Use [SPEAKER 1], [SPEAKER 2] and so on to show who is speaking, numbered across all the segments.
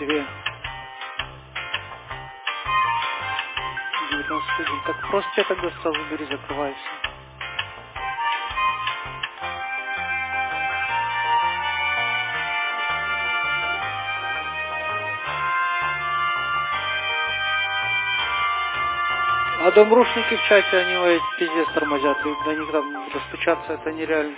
[SPEAKER 1] 2. 19.1. Так просто я тогда сразу бери, закрывайся. А домрушники в чате, они ой, пиздец тормозят. И до них там достучаться это нереально.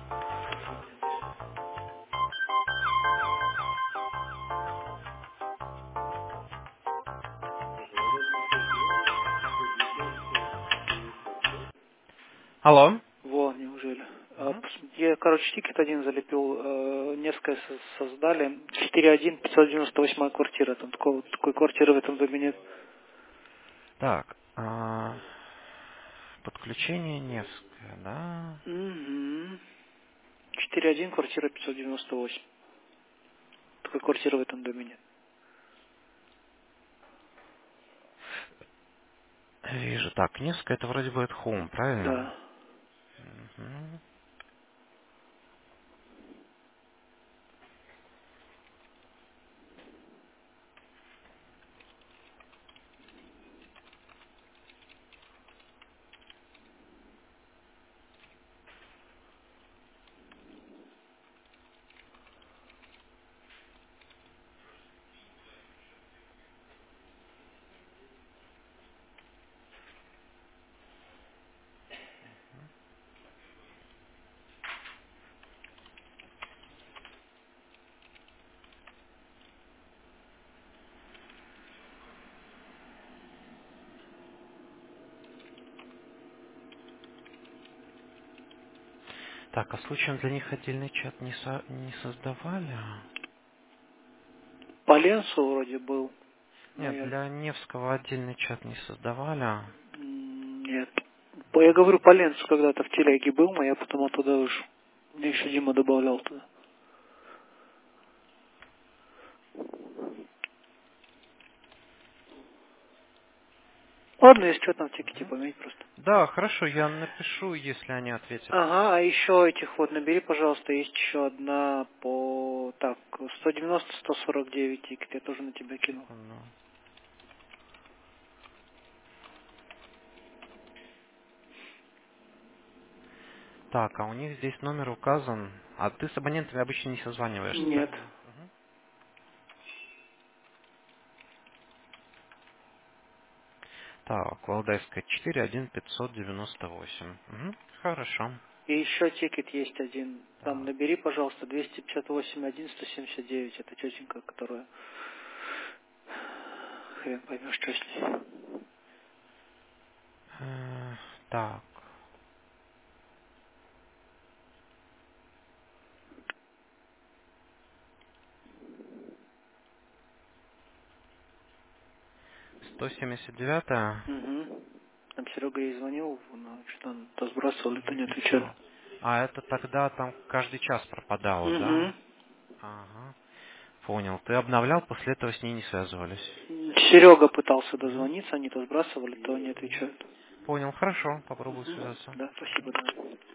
[SPEAKER 2] Алло.
[SPEAKER 1] Во, неужели?
[SPEAKER 2] Мгм.
[SPEAKER 1] Я, короче, тикет один залепил, несколько создали. 4.1, 598 квартира. Там такой квартиры в этом доме нет.
[SPEAKER 2] Так, подключение Невское, да?
[SPEAKER 1] Угу. 4.1, квартира 598. Такой квартиры в этом доме нет.
[SPEAKER 2] Вижу. Так, Невское это вроде бы at home, правильно?
[SPEAKER 1] Да.
[SPEAKER 2] Мгм. Так, а случаем для них отдельный чат не создавали?
[SPEAKER 1] По Ленсу вроде был. Но
[SPEAKER 2] Нет,
[SPEAKER 1] я...
[SPEAKER 2] для Невского отдельный чат не создавали.
[SPEAKER 1] Нет. Я говорю, по Ленсу когда-то в телеге был, но я потом оттуда вышел. Мне еще Дима добавлял туда. Ладно, если что там в тикете
[SPEAKER 2] Мгм.
[SPEAKER 1] поменять просто.
[SPEAKER 2] Да, хорошо, я напишу, если они ответят.
[SPEAKER 1] Ага, а еще этих вот набери, пожалуйста, есть еще одна по... Так, 190-149 тикет, я тоже на тебя кинул.
[SPEAKER 2] Секунду. Так, а у них здесь номер указан. А ты с абонентами обычно не созваниваешься,
[SPEAKER 1] Нет.
[SPEAKER 2] правильно? Мгм. Так, Валдайская 41598. Мгм. Хорошо.
[SPEAKER 1] И еще тикет есть один. Там
[SPEAKER 2] Так.
[SPEAKER 1] набери, пожалуйста, 258-1-179. Это тетенька, которая... Хрен поймешь, что с ней.
[SPEAKER 2] Э, Так. 179.
[SPEAKER 1] Угу. Там Серега ей звонил, но что он то сбрасывали, то
[SPEAKER 2] Не
[SPEAKER 1] не отвечали.
[SPEAKER 2] отвечал. А это тогда там каждый час пропадало,
[SPEAKER 1] Угу.
[SPEAKER 2] да? Ага. Понял. Ты обновлял, после этого с ней не связывались.
[SPEAKER 1] Серега пытался
[SPEAKER 2] Мгм.
[SPEAKER 1] дозвониться, они то сбрасывали, то не отвечают.
[SPEAKER 2] Понял, хорошо. Попробую
[SPEAKER 1] Угу.
[SPEAKER 2] связаться.
[SPEAKER 1] Да, спасибо, да.